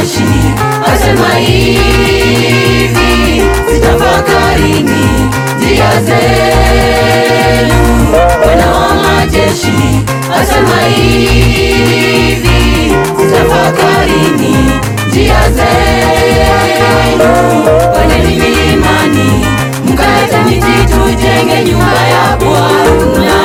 majeshi asema hivi, zitafakarini njia zenu. Bwana wa majeshi asema hivi, zitafakarini njia zenu. Pandeni milimani, mkate miti, tujenge nyumba ya Bwana.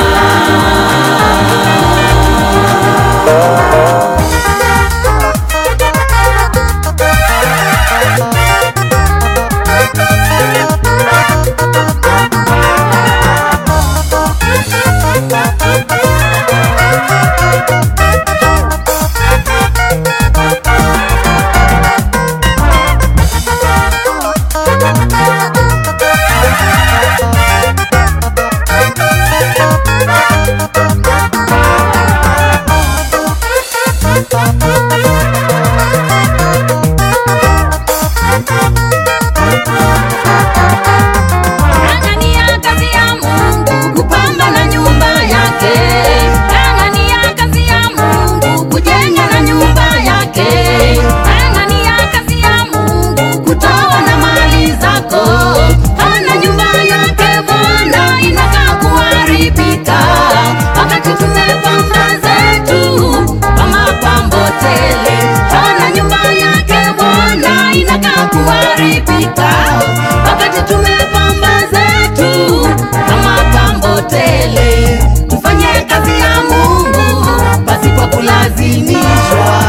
Wakati tumepamba zetu kama pambo tele, tufanye kazi ya Mungu pasipo kulazimishwa.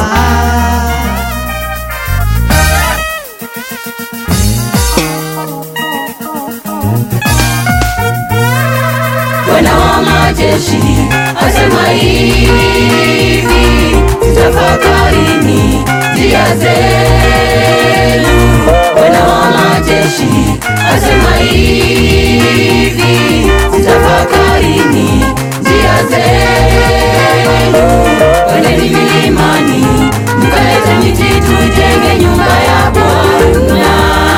Bwana wa majeshi asema hivi, zitafakarini njia zenu. Bwana wa majeshi asema hivi, zitafakarini njia zenu. Pandeni milimani, mkate miti, tujenge nyumba ya Bwana.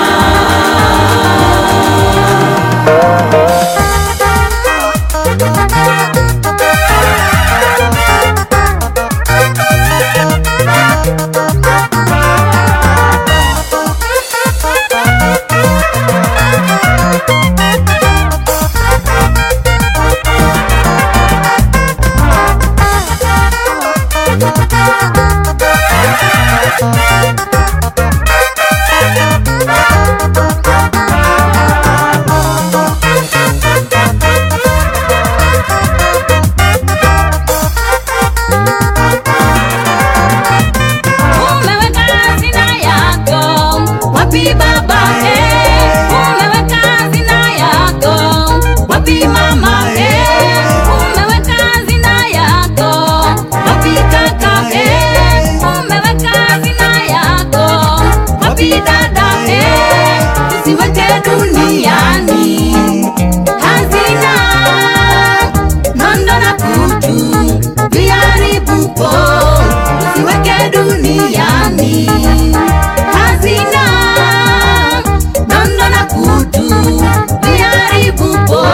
Usiweke duniani hazina, nondo na kutu viharibupo. Usiweke duniani hazina, nondo na kutu viharibupo.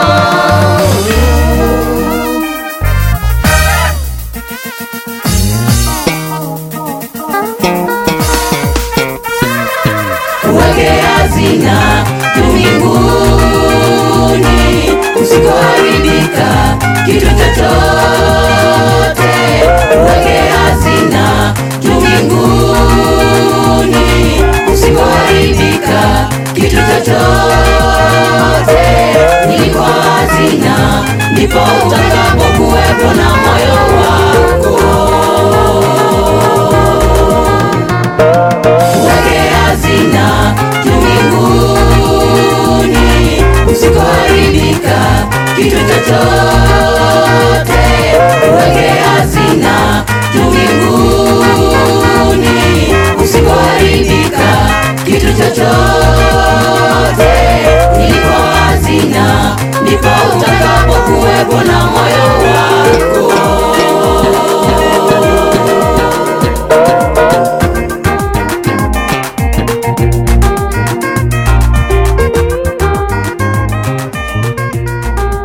Uweke hazina juu mbinguni, usikoharibika kitu chochote. Uweke hazina juu mbinguni, usikoharibika kitu chochote. Nilipo hazina, ndipo utakapokuwepo na moyo wako. Uweke hazina juu mbinguni, usikoharibika kitu chochote. Uweke hazina juu mbinguni, usikoharibika kitu chochote. Nilipo hazina, ndipo utakapokuwepo na moyo wako.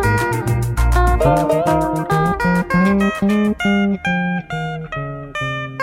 Thank you.